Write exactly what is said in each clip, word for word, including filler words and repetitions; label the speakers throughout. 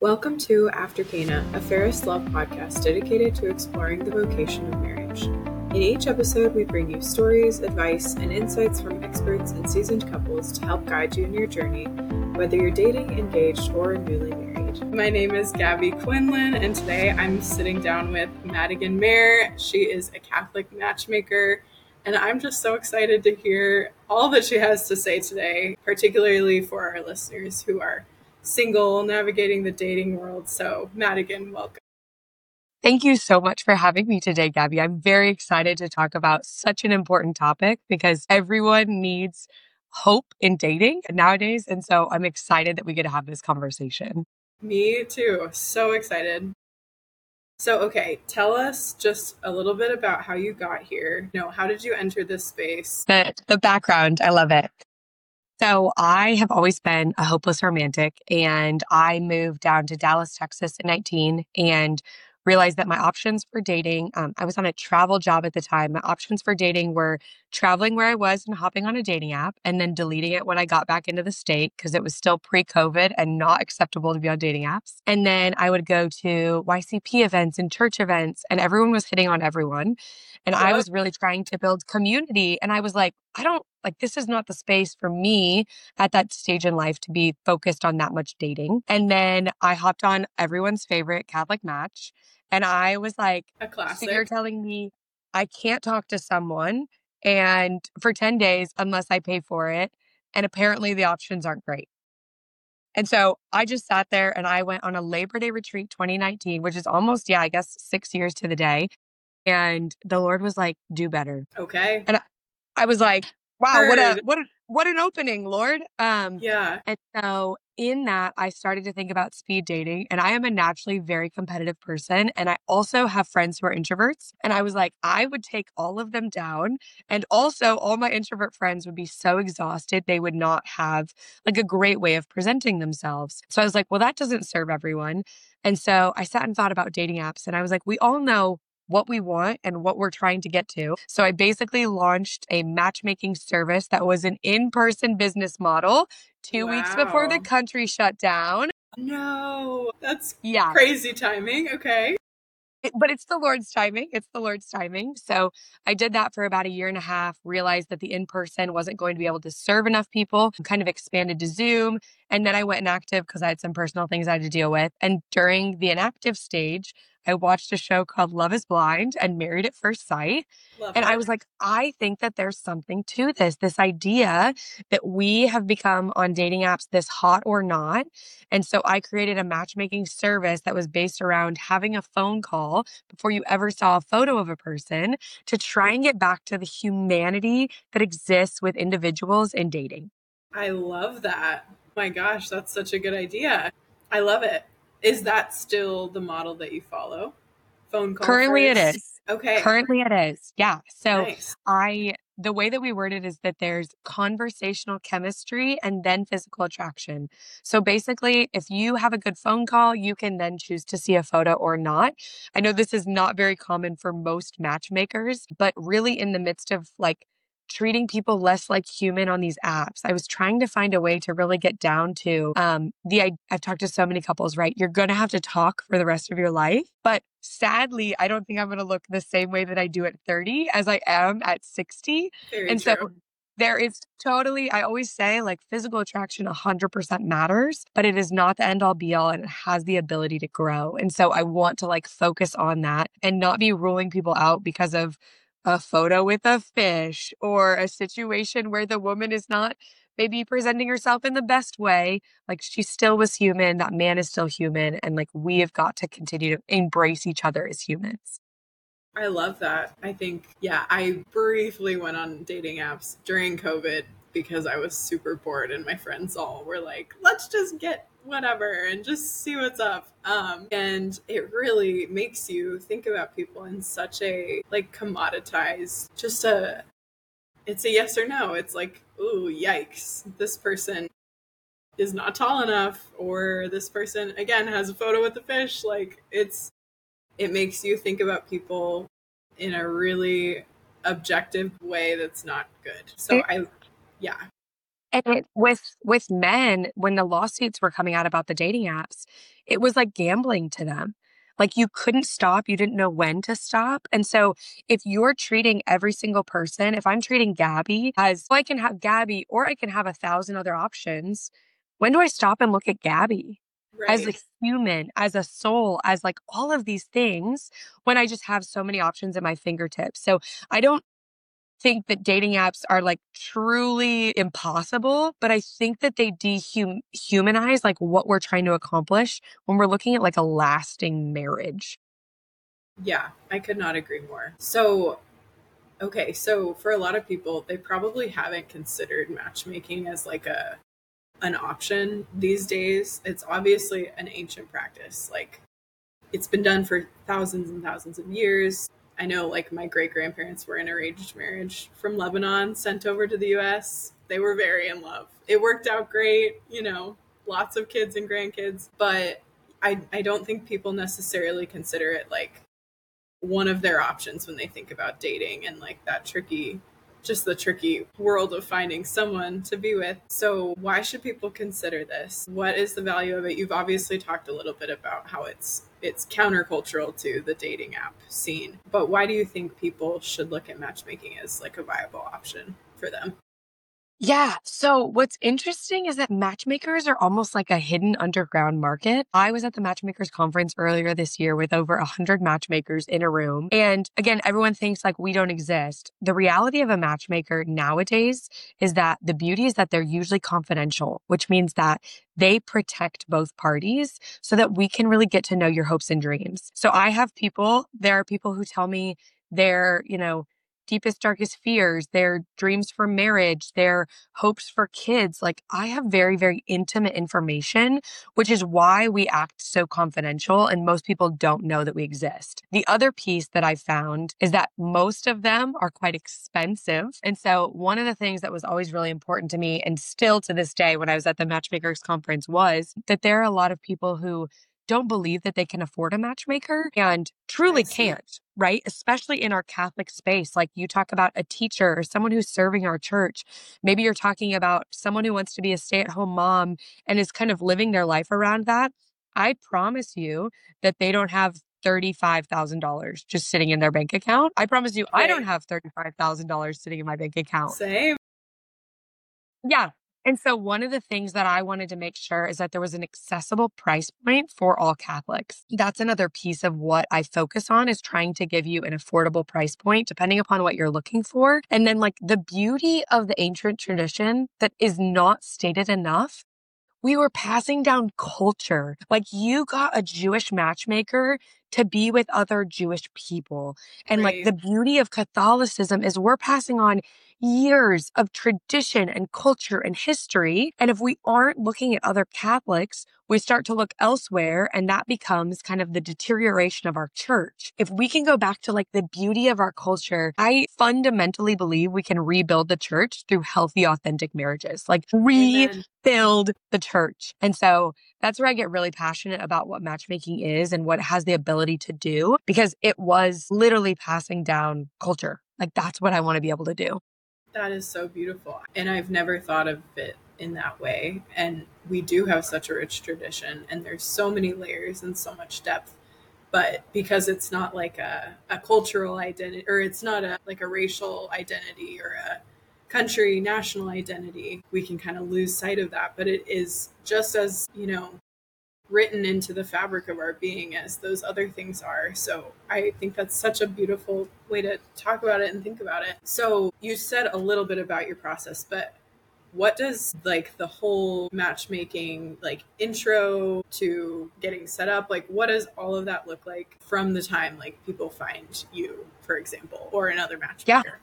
Speaker 1: Welcome to After Cana, a Ferris Love podcast dedicated to exploring the vocation of marriage. In each episode, we bring you stories, advice, and insights from experts and seasoned couples to help guide you in your journey, whether you're dating, engaged, or newly married. My name is Gabby Quinlan, and today I'm sitting down with Madigan Mayer. She is a Catholic matchmaker, and I'm just so excited to hear all that she has to say today, particularly for our listeners who are single, navigating the dating world. So, Madigan, welcome.
Speaker 2: Thank you so much for having me today, Gabby. I'm very excited to talk about such an important topic because everyone needs hope in dating nowadays. And so I'm excited that we get to have this conversation.
Speaker 1: Me too. So excited. So, okay, tell us just a little bit about how you got here. You know, how did you enter this space?
Speaker 2: The, the background, I love it. So I have always been a hopeless romantic, and I moved down to Dallas, Texas at nineteen and realized that my options for dating, um, I was on a travel job at the time. My options for dating were traveling where I was and hopping on a dating app and then deleting it when I got back into the state because it was still pre-COVID and not acceptable to be on dating apps. And then I would go to Y C P events and church events, and everyone was hitting on everyone. And I was really trying to build community. And I was like, I don't like, this is not the space for me at that stage in life to be focused on that much dating. And then I hopped on everyone's favorite Catholic Match. And I was like,
Speaker 1: A classic.
Speaker 2: so you're telling me I can't talk to someone and for ten days unless I pay for it. And apparently the options aren't great. And so I just sat there and I went on a Labor Day retreat twenty nineteen, which is almost, yeah, I guess six years to the day. And the Lord was like, do better.
Speaker 1: Okay.
Speaker 2: And I, I was like, wow,
Speaker 1: Heard.
Speaker 2: what a what a, what an opening, Lord. Um,
Speaker 1: Yeah.
Speaker 2: And so in that, I started to think about speed dating. And I am a naturally very competitive person. And I also have friends who are introverts. And I was like, I would take all of them down. And also, all my introvert friends would be so exhausted, they would not have like a great way of presenting themselves. So I was like, well, that doesn't serve everyone. And so I sat and thought about dating apps. And I was like, we all know what we want and what we're trying to get to. So I basically launched a matchmaking service that was an in-person business model two
Speaker 1: Wow.
Speaker 2: weeks before the country shut down.
Speaker 1: No, that's
Speaker 2: yeah.
Speaker 1: crazy timing. Okay.
Speaker 2: It, but it's the Lord's timing. It's the Lord's timing. So I did that for about a year and a half, realized that the in-person wasn't going to be able to serve enough people, kind of expanded to Zoom. And then I went inactive because I had some personal things I had to deal with. And during the inactive stage, I watched a show called Love is Blind and Married at First Sight.
Speaker 1: Love
Speaker 2: and
Speaker 1: it.
Speaker 2: I was like, I think that there's something to this, this idea that we have become on dating apps this hot or not. And so I created a matchmaking service that was based around having a phone call before you ever saw a photo of a person to try and get back to the humanity that exists with individuals in dating.
Speaker 1: I love that. My gosh, that's such a good idea. I love it. Is that still the model that you follow? Phone call
Speaker 2: Currently
Speaker 1: first?
Speaker 2: it is.
Speaker 1: Okay.
Speaker 2: Currently it is. Yeah. So
Speaker 1: Nice.
Speaker 2: I, the way that we word it is that there's conversational chemistry and then physical attraction. So basically, if you have a good phone call, you can then choose to see a photo or not. I know this is not very common for most matchmakers, but really in the midst of like treating people less like human on these apps, I was trying to find a way to really get down to um, the, I, I've talked to so many couples, right? You're going to have to talk for the rest of your life. But sadly, I don't think I'm going to look the same way that I do at thirty as I am at sixty.
Speaker 1: Very
Speaker 2: and
Speaker 1: true.
Speaker 2: so there is totally, I always say like physical attraction one hundred percent matters, but it is not the end all be all and it has the ability to grow. And so I want to like focus on that and not be ruling people out because of a photo with a fish or a situation where the woman is not maybe presenting herself in the best way. Like she still was human. That man is still human. And like we have got to continue to embrace each other as humans.
Speaker 1: I love that. I think, yeah, I briefly went on dating apps during COVID because I was super bored and my friends all were like, let's just get whatever and just see what's up. Um, and it really makes you think about people in such a like commoditized, just a, it's a yes or no. It's like, ooh, yikes. This person is not tall enough, or this person, again, has a photo with the fish. Like it's, it makes you think about people in a really objective way that's not good. So
Speaker 2: It,
Speaker 1: I, yeah.
Speaker 2: And it, with with men, when the lawsuits were coming out about the dating apps, it was like gambling to them. Like you couldn't stop, you didn't know when to stop. And so if you're treating every single person, if I'm treating Gabby as, well, I can have Gabby or I can have a thousand other options, when do I stop and look at Gabby as a
Speaker 1: Right.
Speaker 2: human, as a soul, as like all of these things when I just have so many options at my fingertips? So I don't think that dating apps are like truly impossible, but I think that they dehumanize like what we're trying to accomplish when we're looking at like a lasting marriage.
Speaker 1: Yeah, I could not agree more. So, okay, so for a lot of people, they probably haven't considered matchmaking as like a an option these days. It's obviously an ancient practice. Like it's been done for thousands and thousands of years. I know like my great grandparents were in arranged marriage from Lebanon, sent over to the U S. They were very in love. It worked out great, you know, lots of kids and grandkids, but I, I don't think people necessarily consider it like one of their options when they think about dating and like that tricky, just the tricky world of finding someone to be with. So why should people consider this? What is the value of it? You've obviously talked a little bit about how it's it's countercultural to the dating app scene, but why do you think people should look at matchmaking as like a viable option for them?
Speaker 2: Yeah. So what's interesting is that matchmakers are almost like a hidden underground market. I was at the matchmakers conference earlier this year with over a hundred matchmakers in a room. And again, everyone thinks like we don't exist. The reality of a matchmaker nowadays is that the beauty is that they're usually confidential, which means that they protect both parties so that we can really get to know your hopes and dreams. So I have people, there are people who tell me their, you know, deepest, darkest fears, their dreams for marriage, their hopes for kids. Like I have very, very intimate information, which is why we act so confidential and most people don't know that we exist. The other piece that I found is that most of them are quite expensive. And so one of the things that was always really important to me and still to this day when I was at the Matchmakers conference was that there are a lot of people who don't believe that they can afford a matchmaker and truly can't, right? Especially in our Catholic space. Like you talk about a teacher or someone who's serving our church. Maybe you're talking about someone who wants to be a stay-at-home mom and is kind of living their life around that. I promise you that they don't have thirty-five thousand dollars just sitting in their bank account. I promise you, I don't have thirty-five thousand dollars sitting in my bank account.
Speaker 1: Same.
Speaker 2: Yeah. And so one of the things that I wanted to make sure is that there was an accessible price point for all Catholics. That's another piece of what I focus on is trying to give you an affordable price point depending upon what you're looking for. And then like the beauty of the ancient tradition that is not stated enough, we were passing down culture. Like you got a Jewish matchmaker to be with other Jewish people. And like
Speaker 1: Right.
Speaker 2: the beauty of Catholicism is we're passing on years of tradition and culture and history. And if we aren't looking at other Catholics, we start to look elsewhere and that becomes kind of the deterioration of our church. If we can go back to like the beauty of our culture, I fundamentally believe we can rebuild the church through healthy, authentic marriages, like
Speaker 1: Amen.
Speaker 2: rebuild the church. And so that's where I get really passionate about what matchmaking is and what it has the ability to do, because it was literally passing down culture. Like that's what I want to be able to do.
Speaker 1: That is so beautiful. And I've never thought of it in that way. And we do have such a rich tradition and there's so many layers and so much depth. But because it's not like a, a cultural identity or it's not a like a racial identity or a country national identity, we can kind of lose sight of that. But it is just as, you know, written into the fabric of our being as those other things are. So I think that's such a beautiful way to talk about it and think about it. So you said a little bit about your process, but what does like the whole matchmaking, like intro to getting set up, like what does all of that look like from the time like people find you, for example, or another matchmaker?
Speaker 2: Yeah.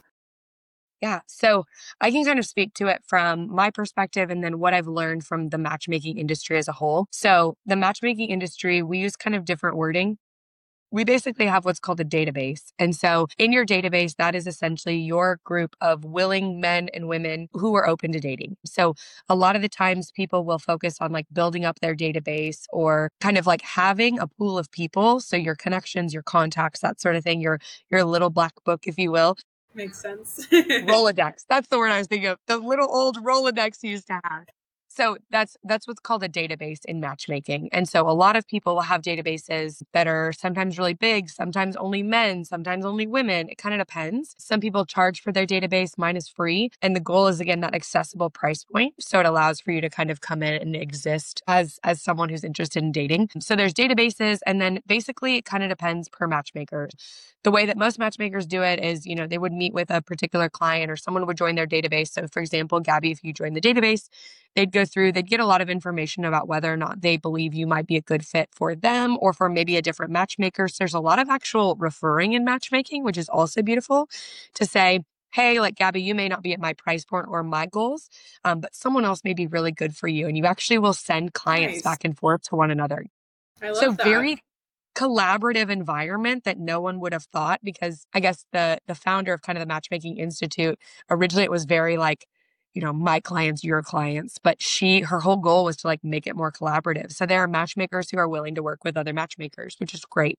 Speaker 2: Yeah. So I can kind of speak to it from my perspective and then what I've learned from the matchmaking industry as a whole. So the matchmaking industry, we use kind of different wording. We basically have what's called a database. And so in your database, that is essentially your group of willing men and women who are open to dating. So a lot of the times people will focus on like building up their database or kind of like having a pool of people. So your connections, your contacts, that sort of thing, your, your little black book, if you will.
Speaker 1: Makes sense.
Speaker 2: Rolodex. That's the word I was thinking of. The little old Rolodex you used to have. So that's that's what's called a database in matchmaking. And so a lot of people will have databases that are sometimes really big, sometimes only men, sometimes only women. It kind of depends. Some people charge for their database. Mine is free. And the goal is, again, that accessible price point. So it allows for you to kind of come in and exist as, as someone who's interested in dating. So there's databases. And then basically it kind of depends per matchmaker. The way that most matchmakers do it is, you know, they would meet with a particular client or someone would join their database. So for example, Gabby, if you join the database, they'd go through, they'd get a lot of information about whether or not they believe you might be a good fit for them or for maybe a different matchmaker. So there's a lot of actual referring in matchmaking, which is also beautiful to say, hey, like Gabby, you may not be at my price point or my goals, um, but someone else may be really good for you. And you actually will send clients
Speaker 1: Nice.
Speaker 2: back and forth to one another.
Speaker 1: I love
Speaker 2: so
Speaker 1: that.
Speaker 2: very collaborative environment that no one would have thought, because I guess the the founder of kind of the Matchmaking Institute, originally it was very like, you know, my clients, your clients, but she, her whole goal was to like make it more collaborative. So there are matchmakers who are willing to work with other matchmakers, which is great.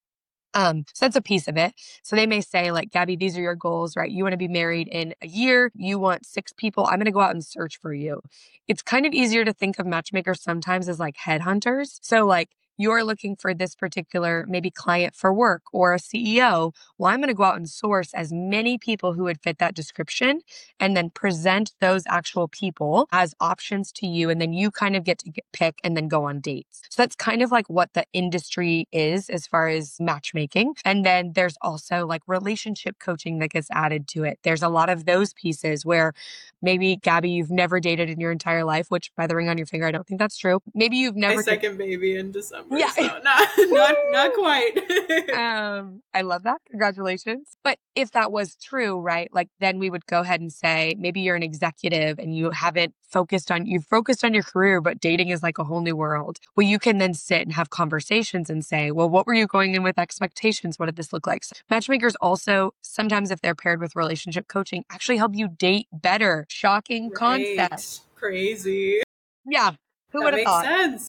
Speaker 2: Um, so that's a piece of it. So they may say like, Gabby, these are your goals, right? You want to be married in a year. You want six people. I'm going to go out and search for you. It's kind of easier to think of matchmakers sometimes as like headhunters. So like, you're looking for this particular maybe client for work or a C E O. Well, I'm going to go out and source as many people who would fit that description and then present those actual people as options to you. And then you kind of get to get, pick and then go on dates. So that's kind of like what the industry is as far as matchmaking. And then there's also like relationship coaching that gets added to it. There's a lot of those pieces where maybe, Gabby, you've never dated in your entire life, which by the ring on your finger, I don't think that's true. Maybe you've never...
Speaker 1: My second baby in December.
Speaker 2: Yeah.
Speaker 1: So not, not, not quite.
Speaker 2: um, I love that. Congratulations. But if that was true, right, like then we would go ahead and say, maybe you're an executive and you haven't focused on, you've focused on your career, but dating is like a whole new world. Well, you can then sit and have conversations and say, well, what were you going in with expectations? What did this look like? So matchmakers also, sometimes if they're paired with relationship coaching, actually help you date better. Shocking
Speaker 1: Right.
Speaker 2: concept.
Speaker 1: Crazy.
Speaker 2: Yeah. Who
Speaker 1: That
Speaker 2: would have
Speaker 1: makes
Speaker 2: thought?
Speaker 1: sense.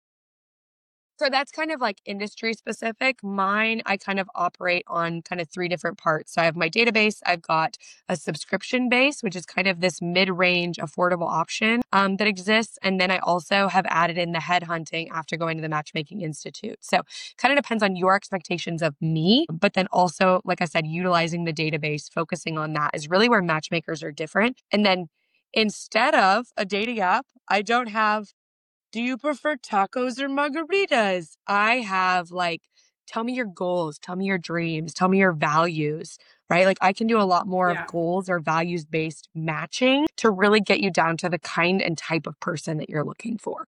Speaker 2: So that's kind of like industry specific. Mine, I kind of operate on kind of three different parts. So I have my database. I've got a subscription base, which is kind of this mid-range affordable option um, that exists. And then I also have added in the headhunting after going to the Matchmaking Institute. So kind of depends on your expectations of me, but then also, like I said, utilizing the database, focusing on that is really where matchmakers are different. And then instead of a dating app, I don't have, do you prefer tacos or margaritas? I have like, tell me your goals, tell me your dreams, tell me your values, right? Like I can do a lot more
Speaker 1: Yeah.
Speaker 2: of goals or values-based matching to really get you down to the kind and type of person that you're looking for.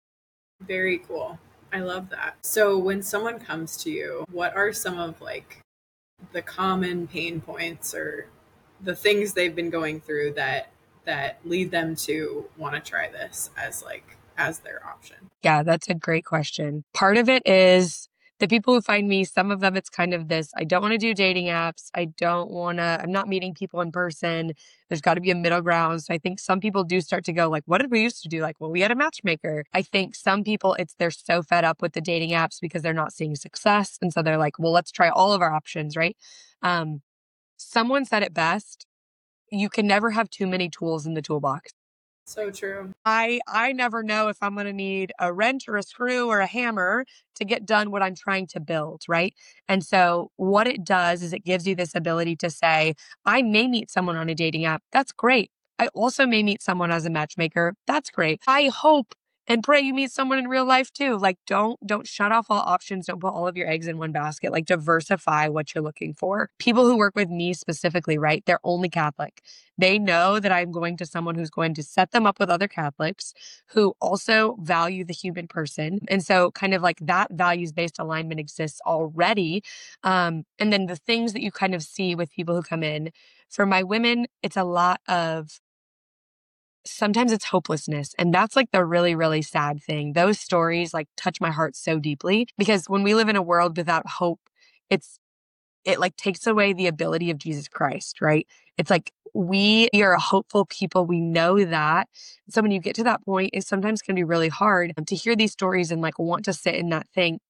Speaker 1: Very cool. I love that. So when someone comes to you, what are some of like the common pain points or the things they've been going through that that lead them to want to try this as like as their option?
Speaker 2: Yeah, that's a great question. Part of it is the people who find me, some of them, it's kind of this, I don't want to do dating apps. I don't want to, I'm not meeting people in person. There's got to be a middle ground. So I think some people do start to go like, what did we used to do? Like, well, we had a matchmaker. I think some people, it's, they're so fed up with the dating apps because they're not seeing success. And so they're like, well, let's try all of our options, right? Um, someone said it best. You can never have too many tools in the toolbox.
Speaker 1: So true.
Speaker 2: I I never know if I'm going to need a wrench or a screw or a hammer to get done what I'm trying to build, right? And so what it does is it gives you this ability to say, I may meet someone on a dating app. That's great. I also may meet someone as a matchmaker. That's great. I hope and pray you meet someone in real life too. Like don't, don't shut off all options. Don't put all of your eggs in one basket. Like diversify what you're looking for. People who work with me specifically, right? They're only Catholic. They know that I'm going to someone who's going to set them up with other Catholics who also value the human person. And so kind of like that values-based alignment exists already. Um, and then the things that you kind of see with people who come in, for my women, it's a lot of, sometimes it's hopelessness. And that's like the really, really sad thing. Those stories like touch my heart so deeply because when we live in a world without hope, it's, it like takes away the ability of Jesus Christ, right? It's like we are a hopeful people. We know that. So when you get to that point, it sometimes can be really hard to hear these stories and like want to sit in that thing.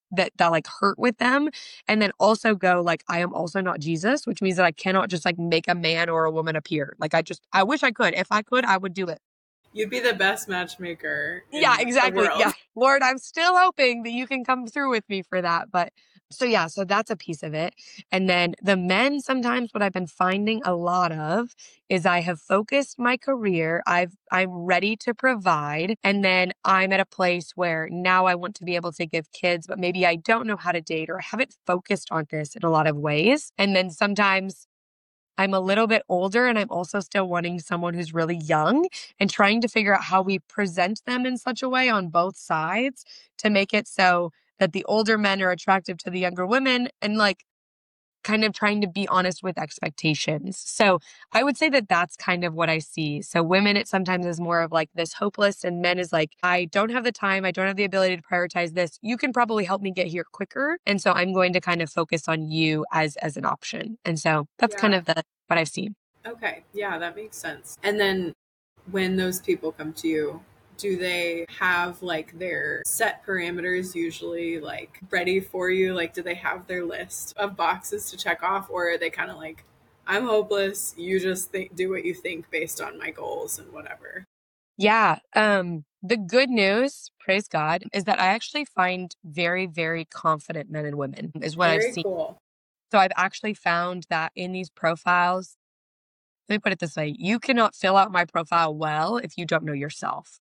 Speaker 2: that, that like hurt with them. And then also go like, I am also not Jesus, which means that I cannot just like make a man or a woman appear. Like I just, I wish I could. If I could, I would do it.
Speaker 1: You'd be the best matchmaker in
Speaker 2: Yeah,
Speaker 1: the
Speaker 2: exactly.
Speaker 1: world.
Speaker 2: Yeah. Lord, I'm still hoping that you can come through with me for that. But so yeah, so that's a piece of it. And then the men, sometimes what I've been finding a lot of is I have focused my career. I've, I'm ready to provide. And then I'm at a place where now I want to be able to give kids, but maybe I don't know how to date or I haven't focused on this in a lot of ways. And then sometimes I'm a little bit older and I'm also still wanting someone who's really young and trying to figure out how we present them in such a way on both sides to make it so that the older men are attractive to the younger women and like kind of trying to be honest with expectations. So I would say that that's kind of what I see. So women, it sometimes is more of like this hopeless, and men is like, I don't have the time. I don't have the ability to prioritize this. You can probably help me get here quicker. And so I'm going to kind of focus on you as, as an option. And so that's
Speaker 1: Yeah.
Speaker 2: kind of the, what I've seen.
Speaker 1: Okay. Yeah, that makes sense. And then when those people come to you, do they have like their set parameters usually like ready for you? Like, do they have their list of boxes to check off, or are they kind of like, I'm hopeless, you just think, do what you think based on my goals and whatever?
Speaker 2: Yeah. Um, the good news, praise God, is that I actually find very, very confident men and women is what
Speaker 1: Very
Speaker 2: I've seen.
Speaker 1: cool.
Speaker 2: So I've actually found that in these profiles, let me put it this way, you cannot fill out my profile well if you don't know yourself.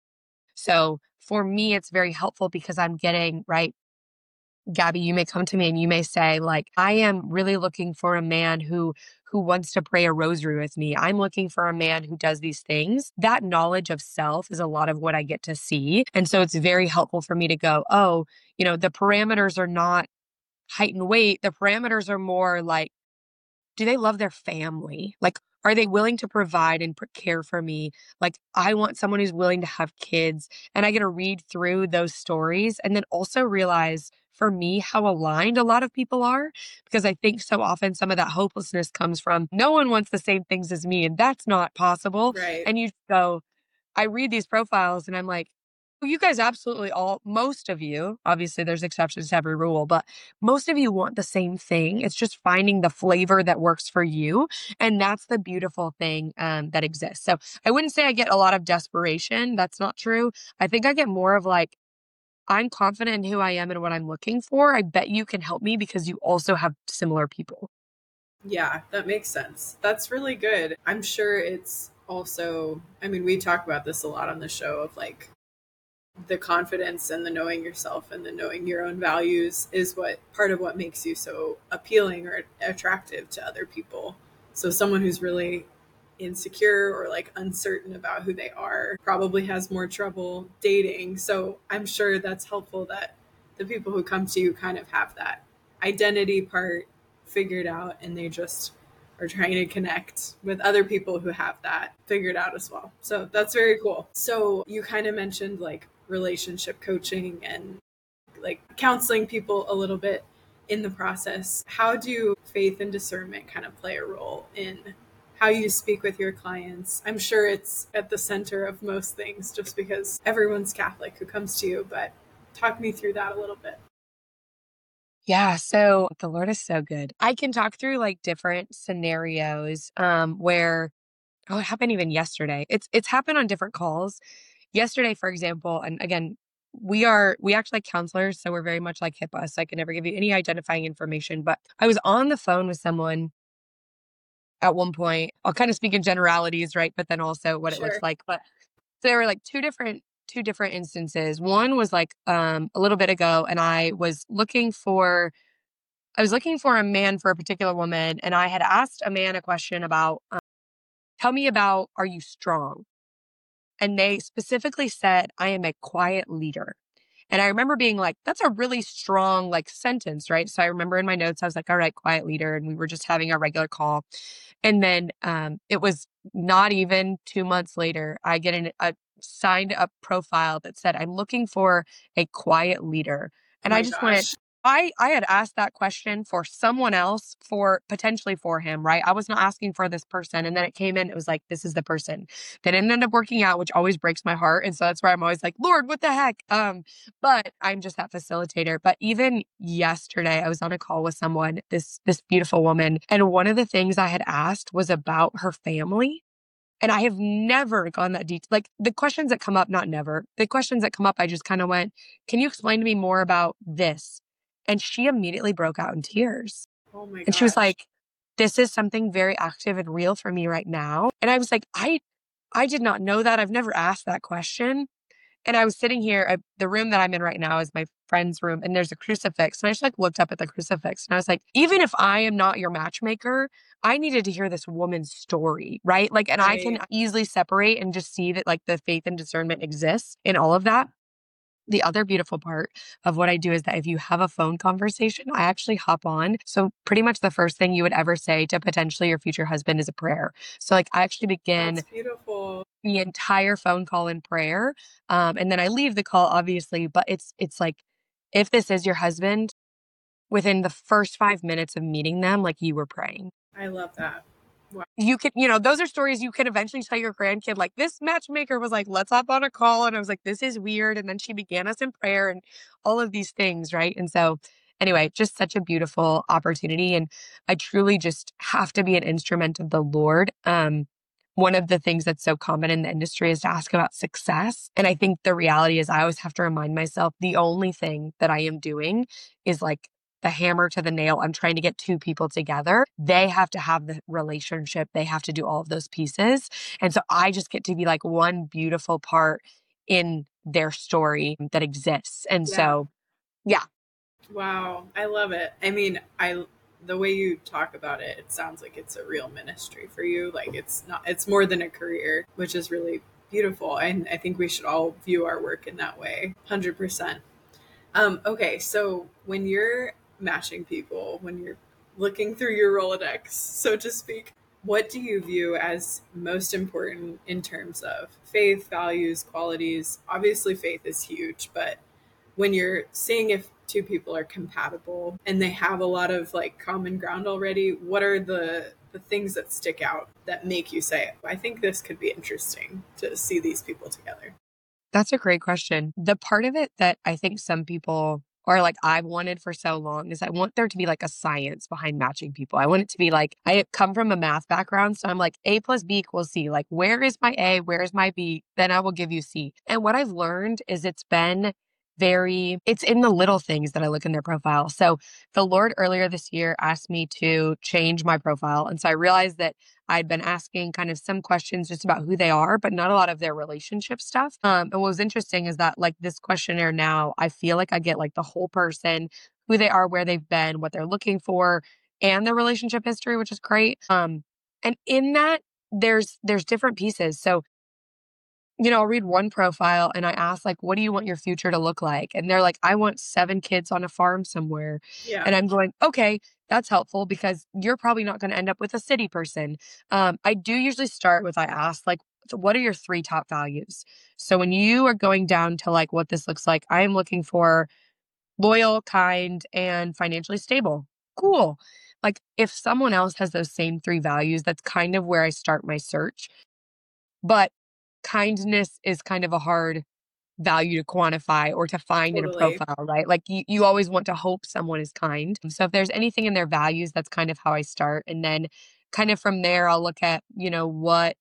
Speaker 2: So for me, it's very helpful because I'm getting, right, Gabby, you may come to me and you may say like, I am really looking for a man who, who wants to pray a rosary with me. I'm looking for a man who does these things. That knowledge of self is a lot of what I get to see. And so it's very helpful for me to go, oh, you know, the parameters are not height and weight. The parameters are more like, do they love their family? Like, are they willing to provide and care for me? Like, I want someone who's willing to have kids. And I get to read through those stories and then also realize for me how aligned a lot of people are. Because I think so often some of that hopelessness comes from no one wants the same things as me. And that's not possible.
Speaker 1: Right.
Speaker 2: And you go, I read these profiles and I'm like, well, you guys absolutely all, most of you, obviously there's exceptions to every rule, but most of you want the same thing. It's just finding the flavor that works for you. And that's the beautiful thing um, that exists. So I wouldn't say I get a lot of desperation. That's not true. I think I get more of like, I'm confident in who I am and what I'm looking for. I bet you can help me because you also have similar people.
Speaker 1: Yeah, that makes sense. That's really good. I'm sure it's also, I mean, we talk about this a lot on the show of like the confidence and the knowing yourself and the knowing your own values is what part of what makes you so appealing or attractive to other people. So someone who's really insecure or like uncertain about who they are probably has more trouble dating. So I'm sure that's helpful that the people who come to you kind of have that identity part figured out and they just are trying to connect with other people who have that figured out as well. So that's very cool. So you kind of mentioned like relationship coaching and like counseling people a little bit in the process. How do faith and discernment kind of play a role in how you speak with your clients? I'm sure it's at the center of most things just because everyone's Catholic who comes to you, but talk me through that a little bit.
Speaker 2: Yeah, so the Lord is so good. I can talk through like different scenarios um where oh, it happened even yesterday. It's it's happened on different calls. Yesterday, for example, and again, we are we act like counselors, so we're very much like HIPAA, so I can never give you any identifying information. But I was on the phone with someone at one point. I'll kind of speak in generalities, right? But then also what it
Speaker 1: Sure.
Speaker 2: looks like. But so there were like two different two different instances. One was like um a little bit ago, and I was looking for I was looking for a man for a particular woman, and I had asked a man a question about, um, tell me about, are you strong? And they specifically said, I am a quiet leader. And I remember being like, that's a really strong like sentence, right? So I remember in my notes, I was like, all right, quiet leader. And we were just having a regular call. And then um, it was not even two months later, I get an, a signed up profile that said, I'm looking for a quiet leader.
Speaker 1: Oh
Speaker 2: And I
Speaker 1: my
Speaker 2: just went,
Speaker 1: gosh.
Speaker 2: I, I had asked that question for someone else, for potentially for him, right? I was not asking for this person. And then it came in, it was like, this is the person that didn't end up working out, which always breaks my heart. And so that's why I'm always like, Lord, what the heck? Um, but I'm just that facilitator. But even yesterday, I was on a call with someone, this, this beautiful woman. And one of the things I had asked was about her family. And I have never gone that deep. Like the questions that come up, not never, the questions that come up, I just kind of went, can you explain to me more about this? And she immediately broke out in tears.
Speaker 1: Oh my
Speaker 2: And she was
Speaker 1: gosh.
Speaker 2: like, this is something very active and real for me right now. And I was like, I, I did not know that. I've never asked that question. And I was sitting here, I, the room that I'm in right now is my friend's room, and there's a crucifix. And I just like looked up at the crucifix and I was like, even if I am not your matchmaker, I needed to hear this woman's story, right? Like, and I can
Speaker 1: Right.
Speaker 2: easily separate and just see that like the faith and discernment exists in all of that. The other beautiful part of what I do is that if you have a phone conversation, I actually hop on. So pretty much the first thing you would ever say to potentially your future husband is a prayer. So like I actually begin
Speaker 1: That's beautiful.
Speaker 2: the entire phone call in prayer. Um, and then I leave the call, obviously, but it's, it's like, if this is your husband, within the first five minutes of meeting them, like you were praying.
Speaker 1: I love that. Wow.
Speaker 2: You could, you know, those are stories you could eventually tell your grandkid, like this matchmaker was like, let's hop on a call. And I was like, this is weird. And then she began us in prayer and all of these things. Right. And so anyway, just such a beautiful opportunity. And I truly just have to be an instrument of the Lord. Um, one of the things that's so common in the industry is to ask about success. And I think the reality is I always have to remind myself the only thing that I am doing is like the hammer to the nail. I'm trying to get two people together. They have to have the relationship. They have to do all of those pieces. And so I just get to be like one beautiful part in their story that exists. And
Speaker 1: Yeah.
Speaker 2: so, yeah.
Speaker 1: Wow. I love it. I mean, I the way you talk about it, it sounds like it's a real ministry for you. Like it's not, it's more than a career, which is really beautiful. And I think we should all view our work in that way. one hundred percent. Um, okay. So when you're matching people, when you're looking through your Rolodex, so to speak, what do you view as most important in terms of faith, values, qualities? Obviously, faith is huge, but when you're seeing if two people are compatible and they have a lot of like common ground already, what are the the things that stick out that make you say, I think this could be interesting to see these people together?
Speaker 2: That's a great question. The part of it that I think some people, or like I've wanted for so long, is I want there to be like a science behind matching people. I want it to be like, I come from a math background. So I'm like, A plus B equals C. Like, where is my A? Where is my B? Then I will give you C. And what I've learned is it's been very, it's in the little things that I look in their profile. So the Lord earlier this year asked me to change my profile. And so I realized that I'd been asking kind of some questions just about who they are, but not a lot of their relationship stuff. Um, and what was interesting is that like this questionnaire now, I feel like I get like the whole person, who they are, where they've been, what they're looking for, and their relationship history, which is great. Um, and in that, there's there's different pieces. So you know, I'll read one profile and I ask like, what do you want your future to look like? And they're like, I want seven kids on a farm somewhere.
Speaker 1: Yeah.
Speaker 2: And I'm going, okay, that's helpful because you're probably not going to end up with a city person. Um, I do usually start with, I ask like, so what are your three top values? So when you are going down to like what this looks like, I am looking for loyal, kind, and financially stable. Cool. Like if someone else has those same three values, that's kind of where I start my search. But kindness is kind of a hard value to quantify or to find in a
Speaker 1: Totally.
Speaker 2: profile, right? Like you, you always want to hope someone is kind. So if there's anything in their values, that's kind of how I start. And then kind of from there, I'll look at, you know, what,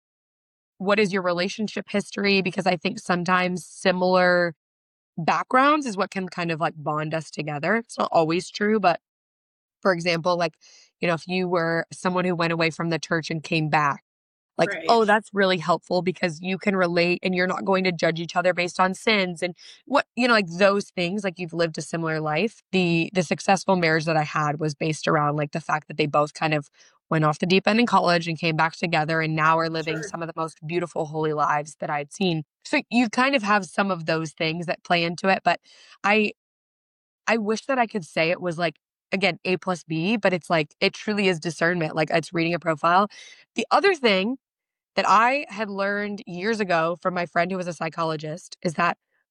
Speaker 2: what is your relationship history? Because I think sometimes similar backgrounds is what can kind of like bond us together. It's not always true, but for example, like, you know, if you were someone who went away from the church and came back, like,
Speaker 1: Right.
Speaker 2: oh, that's really helpful because you can relate and you're not going to judge each other based on sins and what, you know, like those things, like you've lived a similar life. The the successful marriage that I had was based around like the fact that they both kind of went off the deep end in college and came back together and now are living
Speaker 1: Sure.
Speaker 2: some of the most beautiful holy lives that I'd seen. So you kind of have some of those things that play into it, but I I wish that I could say it was like, again, A plus B, but it's like, it truly is discernment. Like it's reading a profile. The other thing that I had learned years ago from my friend who was a psychologist is that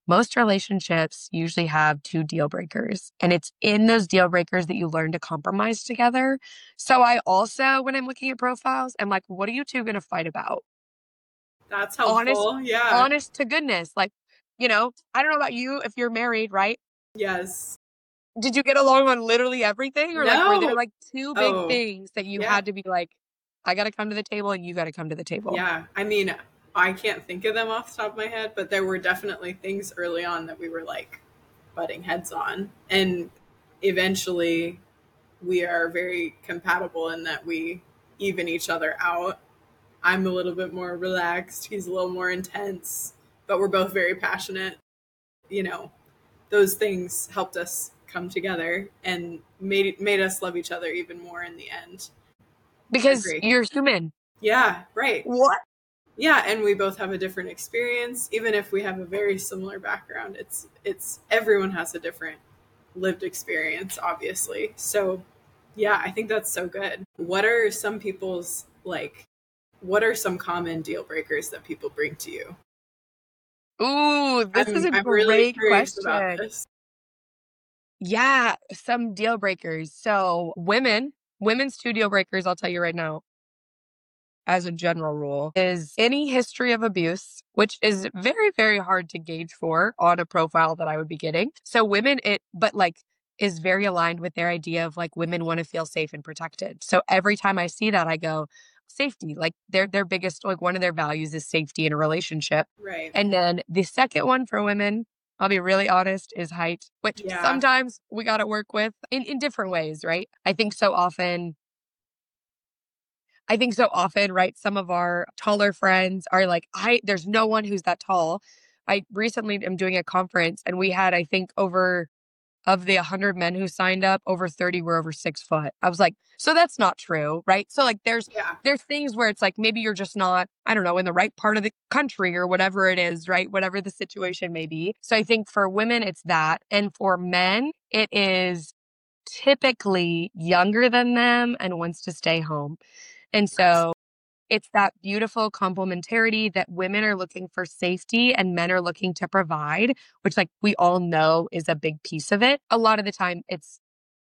Speaker 2: most relationships usually have two deal breakers, and it's in those deal breakers that you learn to compromise together. So I also, when I'm looking at profiles, I'm like, what are you two going to fight about?
Speaker 1: That's
Speaker 2: Honest,
Speaker 1: helpful. Yeah.
Speaker 2: honest to goodness. Like, you know, I don't know about you if you're married, right?
Speaker 1: Yes.
Speaker 2: Did you get along on literally everything? Or like, were there
Speaker 1: No.
Speaker 2: like two big
Speaker 1: Oh,
Speaker 2: things that you
Speaker 1: yeah.
Speaker 2: had to be like, I got to come to the table and you got to come to the table?
Speaker 1: Yeah. I mean, I can't think of them off the top of my head, but there were definitely things early on that we were like butting heads on. And eventually we are very compatible in that we even each other out. I'm a little bit more relaxed. He's a little more intense, but we're both very passionate. You know, those things helped us come together and made made us love each other even more in the end.
Speaker 2: Because
Speaker 1: Agree.
Speaker 2: you're human.
Speaker 1: Yeah, right.
Speaker 2: What?
Speaker 1: Yeah, and we both have a different experience. Even if we have a very similar background, it's it's everyone has a different lived experience, obviously. So, yeah, I think that's so good. What are some people's like what are some common deal breakers that people bring to you?
Speaker 2: Ooh, this is
Speaker 1: I'm
Speaker 2: a
Speaker 1: I'm really
Speaker 2: great
Speaker 1: curious about
Speaker 2: question.
Speaker 1: this.
Speaker 2: Yeah, some deal breakers. So women, women's two deal breakers, I'll tell you right now, as a general rule, is any history of abuse, which is very, very hard to gauge for on a profile that I would be getting. So women, it, but like, is very aligned with their idea of like women want to feel safe and protected. So every time I see that, I go, safety. Like their their biggest, like one of their values is safety in a relationship.
Speaker 1: Right.
Speaker 2: And then the second one for women, I'll be really honest, is height, which
Speaker 1: Yeah.
Speaker 2: sometimes we got to work with in, in different ways, right? I think so often I think so often, right? Some of our taller friends are like, I, there's no one who's that tall. I recently am doing a conference and we had, I think, over of the one hundred men who signed up, over thirty were over six foot. I was like, so that's not true, right? So like, there's,
Speaker 1: Yeah.
Speaker 2: there's things where it's like, maybe you're just not, I don't know, in the right part of the country or whatever it is, right? Whatever the situation may be. So I think for women, it's that. And for men, it is typically younger than them and wants to stay home. And so it's that beautiful complementarity that women are looking for safety and men are looking to provide, which like we all know is a big piece of it. A lot of the time it's,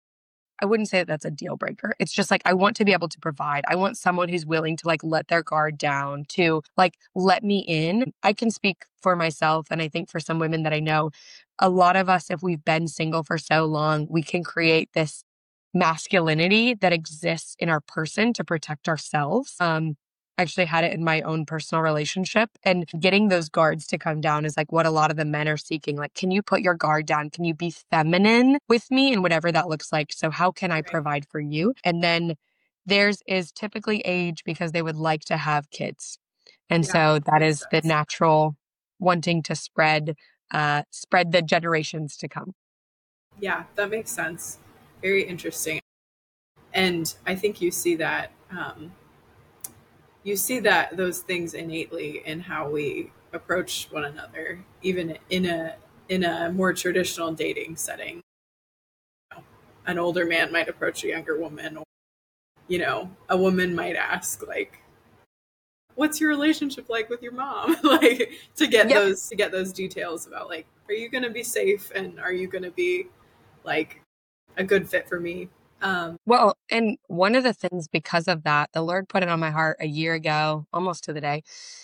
Speaker 2: I wouldn't say that that's a deal breaker. It's just like, I want to be able to provide. I want someone who's willing to like let their guard down, to like let me in. I can speak for myself. And I think for some women that I know, a lot of us, if we've been single for so long, we can create this masculinity that exists in our person to protect ourselves. Um, I actually had it in my own personal relationship, and getting those guards to come down is like what a lot of the men are seeking. Like, can you put your guard down? Can you be feminine with me and whatever that looks like? So how can I
Speaker 1: Right.
Speaker 2: provide for you? And then theirs is typically age because they would like to have kids. And
Speaker 1: Yeah,
Speaker 2: so that
Speaker 1: makes
Speaker 2: is the
Speaker 1: sense.
Speaker 2: natural wanting to spread, uh, spread the generations to come.
Speaker 1: Yeah, that makes sense. Very interesting. And I think you see that um, you see that those things innately in how we approach one another, even in a in a more traditional dating setting. You know, an older man might approach a younger woman, or you know, a woman might ask like, "What's your relationship like with your mom?" like to get
Speaker 2: Yep.
Speaker 1: those to get those details about like, are you going to be safe and are you going to be like a good fit for me? Um,
Speaker 2: Well, and one of the things because of that, the Lord put it on my heart a year ago, almost to the day.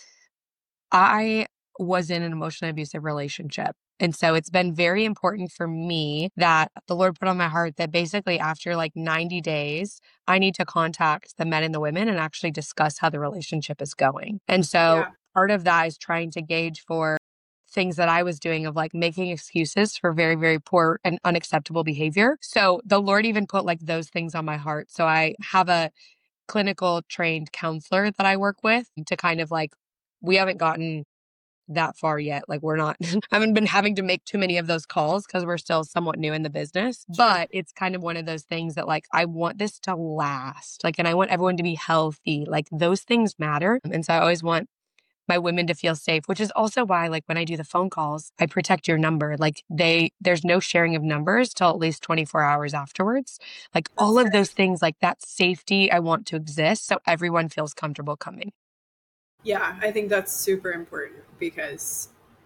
Speaker 2: I was in an emotionally abusive relationship. And so it's been very important for me that the Lord put on my heart that basically after like ninety days, I need to contact the men and the women and actually discuss how the relationship is going. And so
Speaker 1: yeah,
Speaker 2: part of that is trying to gauge for things that I was doing of like making excuses for very, very poor and unacceptable behavior. So the Lord even put like those things on my heart. So I have a clinical trained counselor that I work with to kind of like, we haven't gotten that far yet. Like we're not, I haven't been having to make too many of those calls because we're still somewhat new in the business.
Speaker 1: sure.
Speaker 2: But it's kind of one of those things that like, I want this to last. Like, and I want everyone to be healthy. Like those things matter. And so I always want my women to feel safe, which is also why like when I do the phone calls, I protect your number. Like they, there's no sharing of numbers till at least twenty-four hours afterwards. Like
Speaker 1: That's
Speaker 2: all of
Speaker 1: great.
Speaker 2: those things, like that safety I want to exist so everyone feels comfortable coming.
Speaker 1: Yeah, I think that's super important because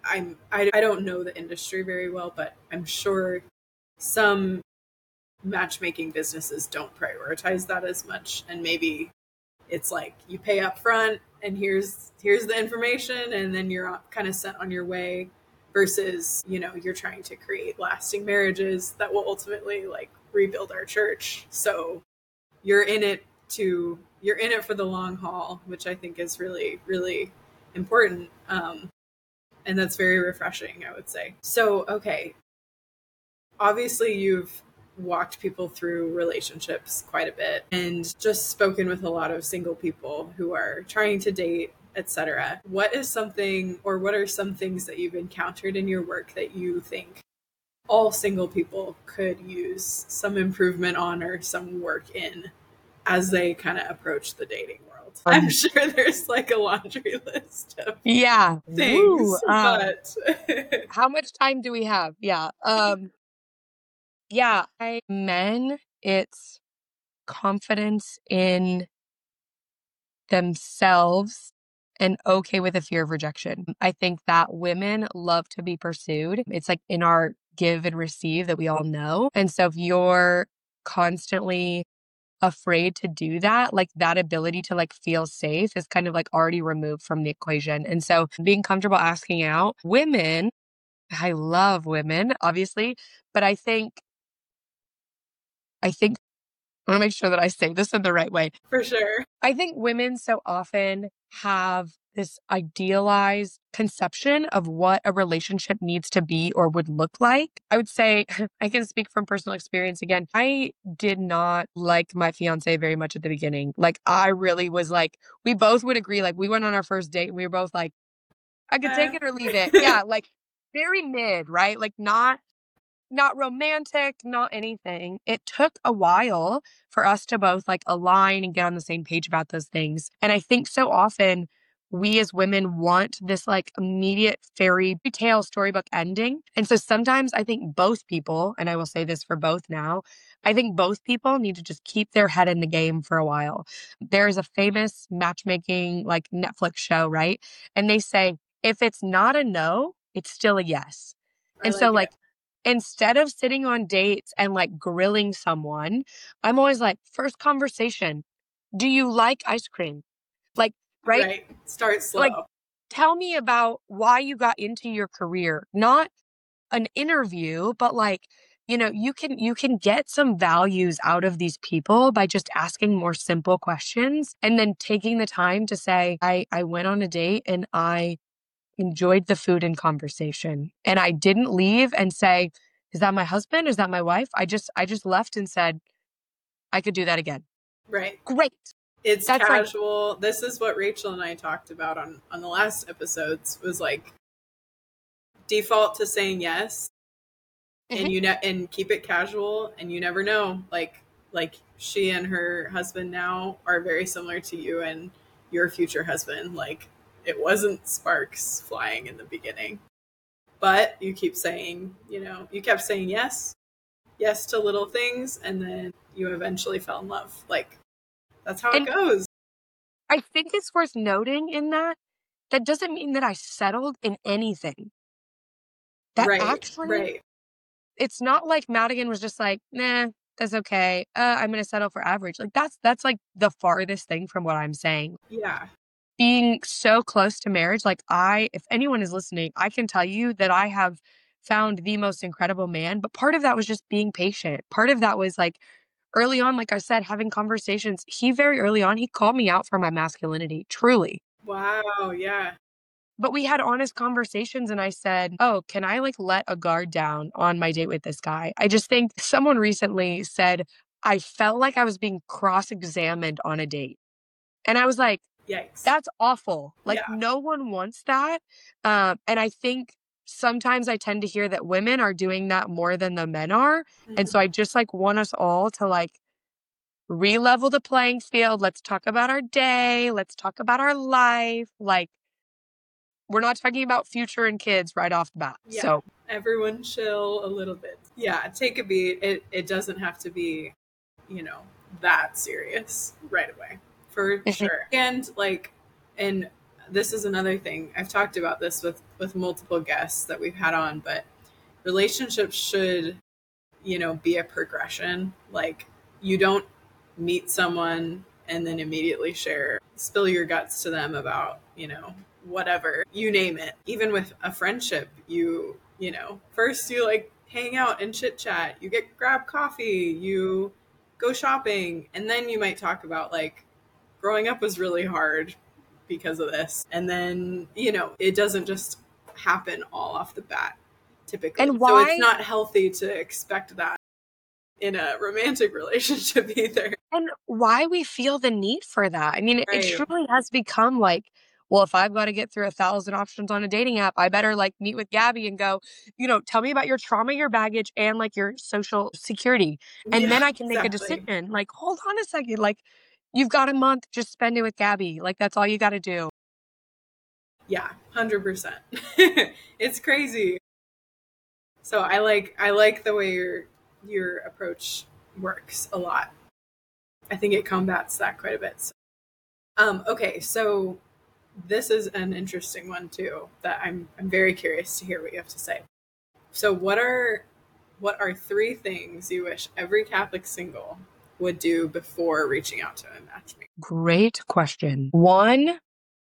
Speaker 1: I'm, I, I don't know the industry very well, but I'm sure some matchmaking businesses don't prioritize that as much. And maybe it's like you pay up front and here's, here's the information, and then you're kind of sent on your way, versus, you know, you're trying to create lasting marriages that will ultimately like rebuild our church. So you're in it to, you're in it for the long haul, which I think is really, really important. Um, and that's very refreshing, I would say. So, okay. Obviously you've walked people through relationships quite a bit and just spoken with a lot of single people who are trying to date, et cetera. What is something, or what are some things that you've encountered in your work that you think all single people could use some improvement on or some work in as they kind of approach the dating world? Um, I'm sure there's like a laundry list of
Speaker 2: yeah
Speaker 1: things,
Speaker 2: Woo, um,
Speaker 1: but
Speaker 2: how much time do we have? Yeah. Um, yeah. I, men, it's confidence in themselves and okay with the fear of rejection. I think that women love to be pursued. It's like in our give and receive that we all know. And so if you're constantly afraid to do that, like that ability to like feel safe is kind of like already removed from the equation. And so being comfortable asking out, women, I love women, obviously, but I think, I think I want to make sure that I say this in the right way.
Speaker 1: For sure.
Speaker 2: I think women so often have this idealized conception of what a relationship needs to be or would look like. I would say, I can speak from personal experience again. I did not like my fiance very much at the beginning. Like, I really was like, we both would agree. Like, we went on our first date and we were both like, I could take it or leave it. Yeah, like very mid, right? Like, not not romantic, not anything. It took a while for us to both like align and get on the same page about those things. And I think so often we as women want this like immediate fairy tale storybook ending. And so sometimes I think both people, and I will say this for both now, I think both people need to just keep their head in the game for a while. There's a famous matchmaking like Netflix show, right? And they say, if it's not a no, it's still a yes.
Speaker 1: I
Speaker 2: And
Speaker 1: like
Speaker 2: so
Speaker 1: it.
Speaker 2: like, instead of sitting on dates and like grilling someone, I'm always like, first conversation, do you like ice cream? Like, right?
Speaker 1: Right. Start slow.
Speaker 2: Like, tell me about why you got into your career, not an interview, but like, you know, you can, you can get some values out of these people by just asking more simple questions and then taking the time to say, I, I went on a date and I enjoyed the food and conversation. And I didn't leave and say, is that my husband? Is that my wife? I just, I just left and said, I could do that again.
Speaker 1: Right.
Speaker 2: Great.
Speaker 1: It's
Speaker 2: That's
Speaker 1: casual. Like, this is what Rachel and I talked about on, on the last episodes, was like default to saying yes, mm-hmm. and you ne- and keep it casual, and you never know. Like, like she and her husband now are very similar to you and your future husband. Like, it wasn't sparks flying in the beginning, but you keep saying, you know, you kept saying yes, yes to little things, and then you eventually fell in love. Like, that's how and it goes.
Speaker 2: I think it's worth noting in that, that doesn't mean that I settled in anything. That
Speaker 1: right,
Speaker 2: actually,
Speaker 1: right.
Speaker 2: It's not like Madigan was just like, nah, that's okay. Uh, I'm going to settle for average. Like that's, that's like the farthest thing from what I'm saying.
Speaker 1: Yeah.
Speaker 2: Being so close to marriage, like I, if anyone is listening, I can tell you that I have found the most incredible man. But part of that was just being patient. Part of that was like early on, like I said, having conversations. He very early on, he called me out for my masculinity, truly.
Speaker 1: Wow. Yeah.
Speaker 2: But we had honest conversations and I said, oh, can I like let a guard down on my date with this guy? I just think someone recently said, I felt like I was being cross-examined on a date. And I was like,
Speaker 1: yikes,
Speaker 2: that's awful. Like
Speaker 1: yeah.
Speaker 2: No one wants that. Um, and I think sometimes I tend to hear that women are doing that more than the men are. Mm-hmm. And so I just like want us all to like re-level the playing field. Let's talk about our day. Let's talk about our life. Like, we're not talking about future and kids right off the bat.
Speaker 1: Yeah.
Speaker 2: So
Speaker 1: everyone chill a little bit. Yeah. Take a beat. It, it doesn't have to be, you know, that serious right away. For sure. And like, and this is another thing. I've talked about this with, with multiple guests that we've had on, but relationships should, you know, be a progression. Like, you don't meet someone and then immediately share, spill your guts to them about, you know, whatever, you name it. Even with a friendship, you, you know, first you like hang out and chit chat, you get grab coffee, you go shopping, and then you might talk about like growing up was really hard because of this. And then, you know, it doesn't just happen all off the bat typically.
Speaker 2: And why?
Speaker 1: So it's not healthy to expect that in a romantic relationship either.
Speaker 2: And why we feel the need for that. I mean,
Speaker 1: Right.
Speaker 2: it truly has become like, well, if I've got to get through a thousand options on a dating app, I better like meet with Gabby and go, you know, tell me about your trauma, your baggage, and like your social security. And
Speaker 1: Yeah,
Speaker 2: then I can make
Speaker 1: exactly.
Speaker 2: a decision. Like, hold on a second. Like, you've got a month, just spend it with Gabby. Like, that's all you got to do.
Speaker 1: Yeah, one hundred percent. It's crazy. So I like I like the way your your approach works a lot. I think it combats that quite a bit. So, um, okay, so this is an interesting one too that I'm I'm very curious to hear what you have to say. So what are what are three things you wish every Catholic single would do before reaching out to a matchmaker?
Speaker 2: Great question. One,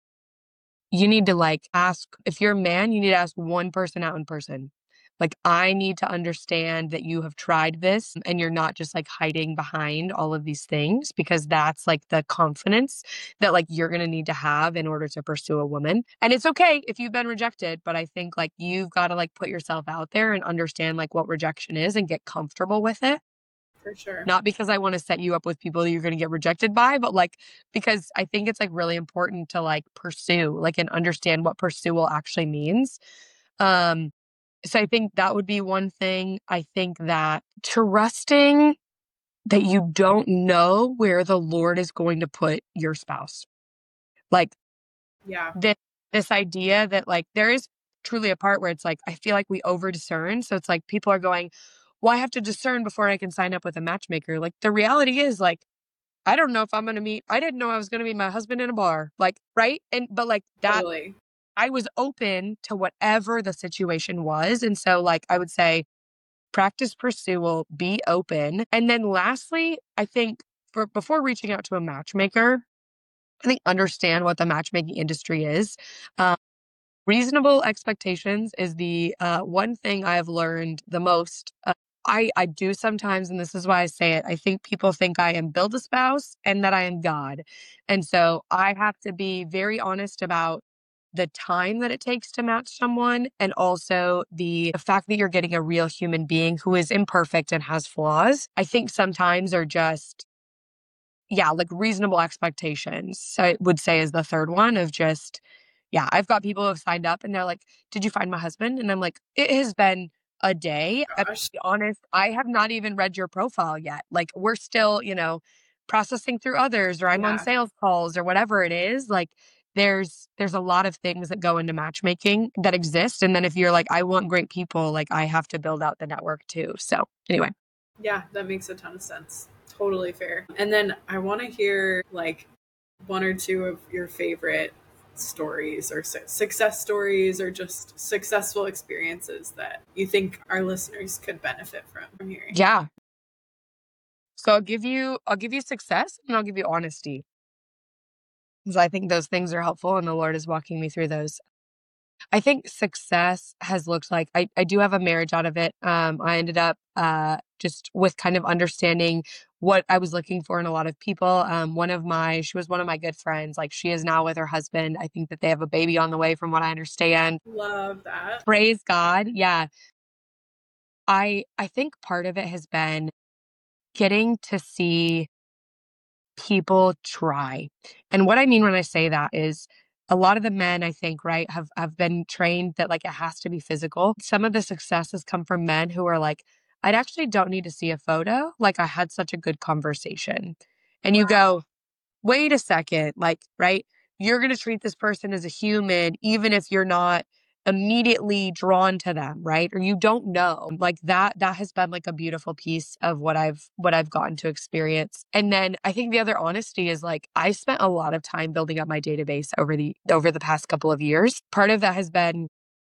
Speaker 2: you need to like ask, if you're a man, you need to ask one person out in person. Like, I need to understand that you have tried this and you're not just like hiding behind all of these things, because that's like the confidence that like you're going to need to have in order to pursue a woman. And it's okay if you've been rejected, but I think like you've got to like put yourself out there and understand like what rejection is and get comfortable with it.
Speaker 1: For sure.
Speaker 2: Not because I want to set you up with people that you're going to get rejected by, but like, because I think it's like really important to like pursue, like, and understand what pursual actually means. Um, so I think that would be one thing. I think that trusting that you don't know where the Lord is going to put your spouse. Like,
Speaker 1: yeah,
Speaker 2: this, this idea that like there is truly a part where it's like, I feel like we over discern. So it's like people are going, well, I have to discern before I can sign up with a matchmaker. Like, the reality is like, I don't know if I'm going to meet, I didn't know I was going to meet my husband in a bar. Like, right. And, but like that,
Speaker 1: totally.
Speaker 2: I was open to whatever the situation was. And so like, I would say practice pursual, be open. And then lastly, I think for before reaching out to a matchmaker, I think understand what the matchmaking industry is. Um, reasonable expectations is the uh, one thing I've learned the most. Uh, I, I do sometimes, and this is why I say it, I think people think I am build a spouse and that I am God. And so I have to be very honest about the time that it takes to match someone, and also the fact that you're getting a real human being who is imperfect and has flaws. I think sometimes are just, yeah, like reasonable expectations. So I would say is the third one of just, yeah, I've got people who have signed up and they're like, did you find my husband? And I'm like, it has been a day. And to
Speaker 1: Gosh.
Speaker 2: be honest, I have not even read your profile yet. Like, we're still, you know, processing through others, or I'm on
Speaker 1: Yeah.
Speaker 2: sales calls or whatever it is. Like, there's there's a lot of things that go into matchmaking that exist. And then if you're like, I want great people, like I have to build out the network too. So anyway.
Speaker 1: Yeah, that makes a ton of sense. Totally fair. And then I want to hear like one or two of your favorite stories or su- success stories or just successful experiences that you think our listeners could benefit from, from hearing.
Speaker 2: Yeah. So I'll give you I'll give you success and I'll give you honesty, because I think those things are helpful and the Lord is walking me through those. I think success has looked like, I, I do have a marriage out of it. Um, I ended up uh, just with kind of understanding what I was looking for in a lot of people. Um, one of my, she was one of my good friends. Like, she is now with her husband. I think that they have a baby on the way from what I understand.
Speaker 1: Love that.
Speaker 2: Praise God. Yeah. I, I think part of it has been getting to see people try. And what I mean when I say that is, a lot of the men, I think, right, have, have been trained that like it has to be physical. Some of the success has come from men who are like, I actually don't need to see a photo. Like, I had such a good conversation. And you go, wait a second, like, right, you're going to treat this person as a human, even if you're not immediately drawn to them, right? Or you don't know. Like that that has been like a beautiful piece of what I've what I've gotten to experience. And then I think the other honesty is like I spent a lot of time building up my database over the over the past couple of years. Part of that has been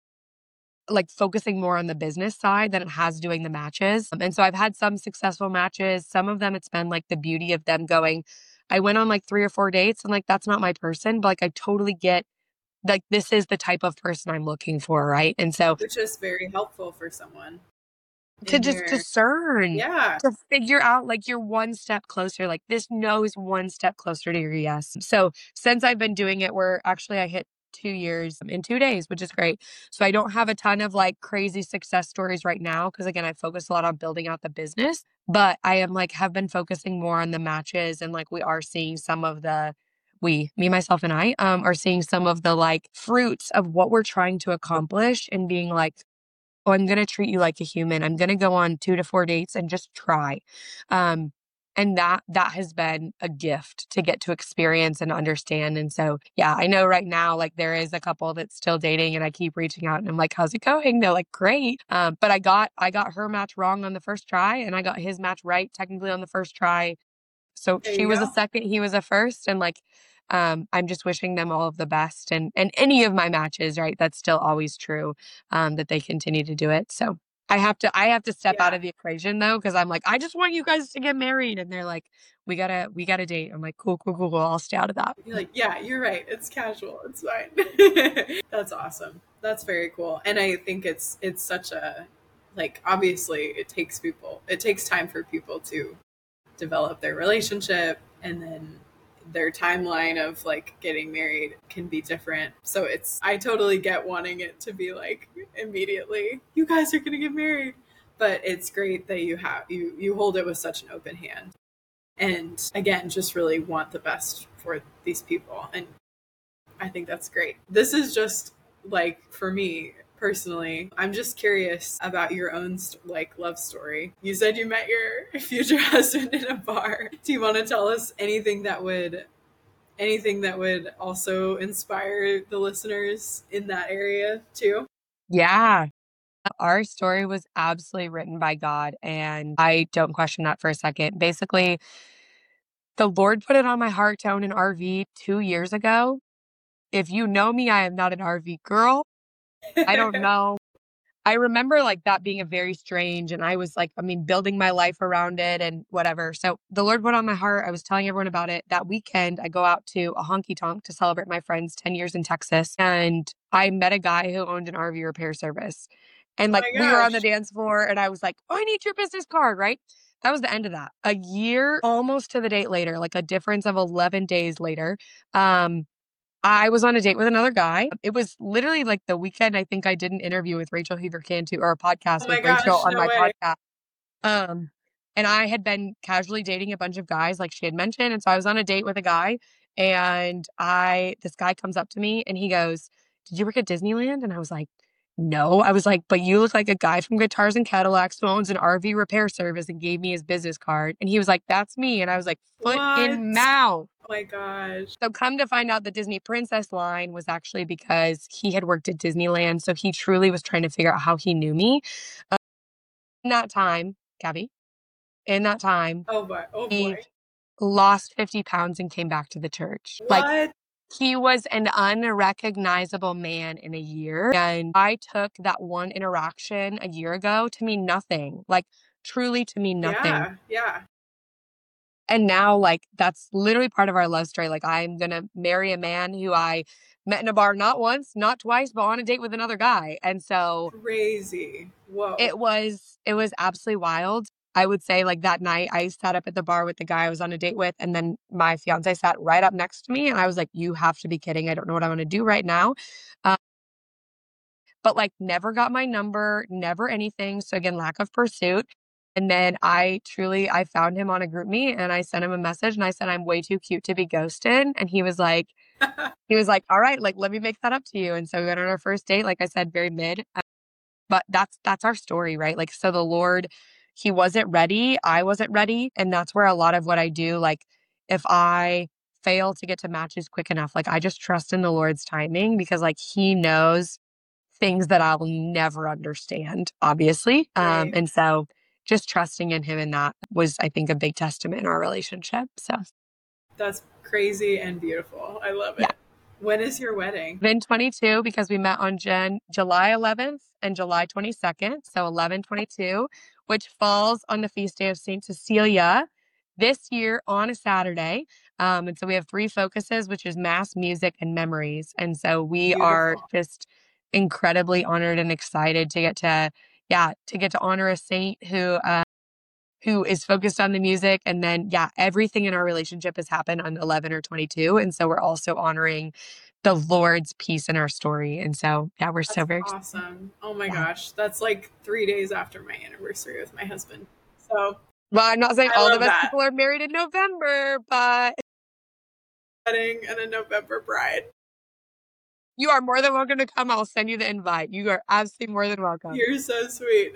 Speaker 2: like focusing more on the business side than it has doing the matches. Um, and so I've had some successful matches. Some of them, it's been like the beauty of them going, I went on like three or four dates and like, that's not my person, but like, I totally get like, this is the type of person I'm looking for. Right. And so
Speaker 1: which is very helpful for someone
Speaker 2: to
Speaker 1: in
Speaker 2: just
Speaker 1: their,
Speaker 2: discern,
Speaker 1: yeah,
Speaker 2: to figure out like you're one step closer, like this knows one step closer to your yes. So since I've been doing it, where actually I hit two years in two days, which is great. So I don't have a ton of like crazy success stories right now. Cause again, I focus a lot on building out the business, but I am like, have been focusing more on the matches, and like we are seeing some of the, we, me, myself, and I, um, are seeing some of the like fruits of what we're trying to accomplish and being like, oh, I'm going to treat you like a human. I'm going to go on two to four dates and just try. Um, and that, that has been a gift to get to experience and understand. And so, yeah, I know right now, like there is a couple that's still dating, and I keep reaching out and I'm like, how's it going? They're like, great. Um, but I got, I got her match wrong on the first try, and I got his match right technically on the first try. So
Speaker 1: there
Speaker 2: she
Speaker 1: you
Speaker 2: was a
Speaker 1: go.
Speaker 2: second, he was a first. And like, um, I'm just wishing them all of the best, and, and any of my matches, right? That's still always true, um, that they continue to do it. So I have to, I have to step out
Speaker 1: Yeah.
Speaker 2: of the equation though. Cause I'm like, I just want you guys to get married. And they're like, we gotta, we gotta date. I'm like, cool, cool, cool, cool. I'll stay out of that.
Speaker 1: You're like, yeah, you're right. It's casual. It's fine. That's awesome. That's very cool. And I think it's, it's such a, like, obviously it takes people, it takes time for people to develop their relationship, and then their timeline of like getting married can be different. So it's, I totally get wanting it to be like immediately, you guys are going to get married. But it's great that you have, you, you hold it with such an open hand. And again, just really want the best for these people. And I think that's great. This is just like, for me personally, I'm just curious about your own like love story. You said you met your future husband in a bar. Do you want to tell us anything that would anything that would also inspire the listeners in that area too?
Speaker 2: Yeah. Our story was absolutely written by God, and I don't question that for a second. Basically, the Lord put it on my heart to own an R V two years ago. If you know me, I am not an R V girl. I don't know. I remember like that being a very strange, and I was like, I mean, building my life around it and whatever. So the Lord put on my heart. I was telling everyone about it. That weekend, I go out to a honky tonk to celebrate my friend's ten years in Texas. And I met a guy who owned an R V repair service. And
Speaker 1: Oh
Speaker 2: like
Speaker 1: my
Speaker 2: we were on the
Speaker 1: gosh.
Speaker 2: dance floor, and I was like, oh, I need your business card, right? That was the end of that. A year almost to the date later, like a difference of eleven days later. Um, I was on a date with another guy. It was literally like the weekend I think I did an interview with Rachel Hoover Cantu, or a
Speaker 1: Oh
Speaker 2: podcast with
Speaker 1: my
Speaker 2: Rachel
Speaker 1: gosh,
Speaker 2: on
Speaker 1: no
Speaker 2: my
Speaker 1: way.
Speaker 2: podcast. Um, and I had been casually dating a bunch of guys, like she had mentioned. And so I was on a date with a guy, and I, this guy comes up to me and he goes, did you work at Disneyland? And I was like, no. I was like, but you look like a guy from Guitars and Cadillacs who owns an R V repair service, and gave me his business card. And he was like, that's me. And I was like, foot
Speaker 1: What?
Speaker 2: in mouth.
Speaker 1: Oh my gosh.
Speaker 2: So come to find out, the Disney Princess line was actually because he had worked at Disneyland. So he truly was trying to figure out how he knew me. Uh, in that time, Gabby, in that time,
Speaker 1: Oh boy. Oh
Speaker 2: he
Speaker 1: boy.
Speaker 2: lost fifty pounds and came back to the church. Like
Speaker 1: What?
Speaker 2: he was an unrecognizable man in a year. And I took that one interaction a year ago to mean nothing, like truly to mean nothing.
Speaker 1: Yeah. Yeah.
Speaker 2: And now, like, that's literally part of our love story. Like, I'm going to marry a man who I met in a bar, not once, not twice, but on a date with another guy. And so
Speaker 1: Crazy. Whoa.
Speaker 2: it was, it was absolutely wild. I would say like that night I sat up at the bar with the guy I was on a date with, and then my fiance sat right up next to me, and I was like, you have to be kidding. I don't know what I want to do right now. Uh, but like never got my number, never anything. So again, lack of pursuit. And then I truly, I found him on a group meet, and I sent him a message, and I said, I'm way too cute to be ghosted. And he was like, he was like, all right, like, let me make that up to you. And so we went on our first date, like I said, very mid, uh, but that's, that's our story, right? Like, so the Lord, he wasn't ready. I wasn't ready. And that's where a lot of what I do, like if I fail to get to matches quick enough, like I just trust in the Lord's timing, because like he knows things that I'll never understand, obviously.
Speaker 1: Right.
Speaker 2: Um, and so just trusting in him in that was, I think, a big testament in our relationship. So
Speaker 1: that's crazy and beautiful. I love it.
Speaker 2: Yeah.
Speaker 1: When is your wedding?
Speaker 2: Been twenty-two because we met on Jan- July eleventh and July twenty-second. So eleven twenty-two, which falls on the feast day of Saint Cecilia this year on a Saturday. Um, and so we have three focuses, which is mass, music, and memories. And so we
Speaker 1: Beautiful.
Speaker 2: are just incredibly honored and excited to get to, yeah, to get to honor a saint who, uh, who is focused on the music. And then, yeah, everything in our relationship has happened on eleven or twenty-two. And so we're also honoring the Lord's peace in our story. And so, yeah, we're
Speaker 1: That's
Speaker 2: so very
Speaker 1: awesome. Oh my
Speaker 2: Yeah.
Speaker 1: gosh. That's like three days after my anniversary with my husband. So
Speaker 2: Well, I'm not saying
Speaker 1: I
Speaker 2: all the
Speaker 1: love
Speaker 2: best
Speaker 1: that.
Speaker 2: people are married in November, but
Speaker 1: wedding and a November bride.
Speaker 2: you are more than welcome to come. I'll send you the invite. You are absolutely more than welcome.
Speaker 1: You're so sweet.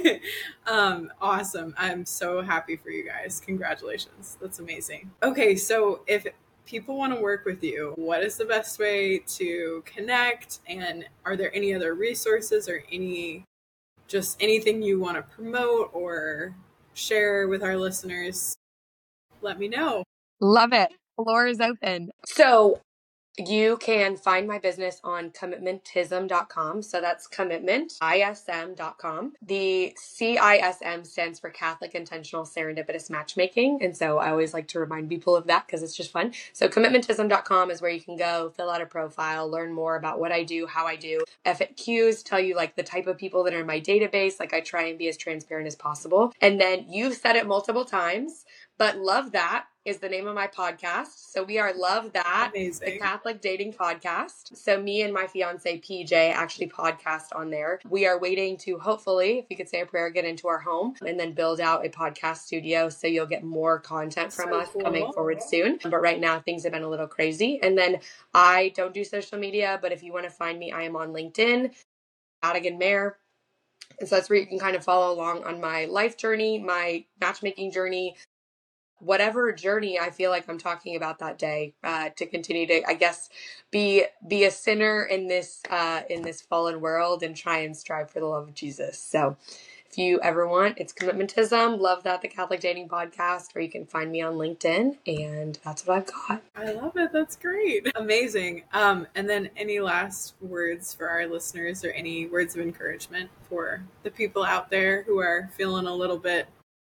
Speaker 1: um, awesome. I'm so happy for you guys. Congratulations. That's amazing. Okay, so if people want to work with you, what is the best way to connect? And are there any other resources or any just anything you want to promote or share with our listeners? Let me know.
Speaker 2: Love it. The floor is open. So you can find my business on commitmentism dot com. So that's commitment, I S M dot com. The C I S M stands for Catholic Intentional Serendipitous Matchmaking. And so I always like to remind people of that because it's just fun. So commitmentism dot com is where you can go, fill out a profile, learn more about what I do, how I do. F A Qs tell you like the type of people that are in my database. Like I try and be as transparent as possible. And then you've said it multiple times, but Love That is the name of my podcast. So we are Love That,
Speaker 1: Amazing.
Speaker 2: the Catholic Dating Podcast. So me and my fiance P J actually podcast on there. We are waiting to hopefully, if you could say a prayer, get into our home and then build out a podcast studio. So you'll get more content from
Speaker 1: So
Speaker 2: us
Speaker 1: cool.
Speaker 2: coming forward soon. But right now things have been a little crazy. And then I don't do social media, but if you want to find me, I am on LinkedIn, Madigan Mayer. And so that's where you can kind of follow along on my life journey, my matchmaking journey, whatever journey I feel like I'm talking about that day, uh, to continue to, I guess, be be a sinner in this uh, in this fallen world and try and strive for the love of Jesus. So if you ever want, it's Commitmentism, Love That, the Catholic Dating Podcast, or you can find me on LinkedIn, and that's what I've got.
Speaker 1: I love it. That's great. Amazing. Um, and then any last words for our listeners or any words of encouragement for the people out there who are feeling a little bit,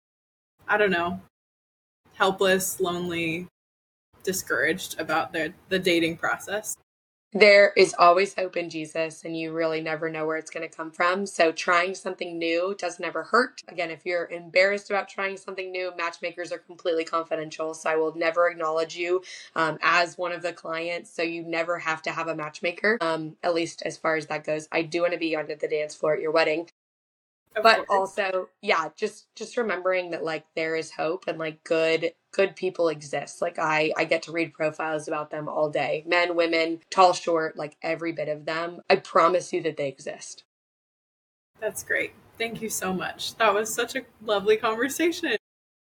Speaker 1: I don't know, helpless, lonely, discouraged about their the dating process?
Speaker 2: There is always hope in Jesus, and you really never know where it's going to come from. So trying something new doesn't ever hurt. Again, if you're embarrassed about trying something new, matchmakers are completely confidential. So I will never acknowledge you um, as one of the clients. So you never have to have a matchmaker, um, at least as far as that goes. I do want to be on the dance floor at your wedding.
Speaker 1: Of
Speaker 2: But
Speaker 1: course.
Speaker 2: also, yeah, just just remembering that like there is hope and like good good people exist. Like I I get to read profiles about them all day. Men, women, tall, short, like every bit of them. I promise you that they exist.
Speaker 1: That's great. Thank you so much. That was such a lovely conversation.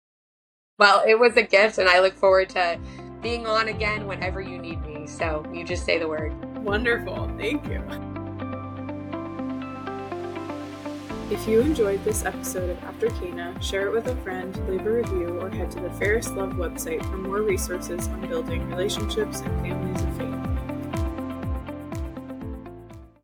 Speaker 2: Well, it was a gift, and I look forward to being on again whenever you need me. So you just say the word.
Speaker 1: Wonderful. Thank you. If you enjoyed this episode of After Cana, share it with a friend, leave a review, or head to the Fairest Love website for more resources on building relationships and families of faith.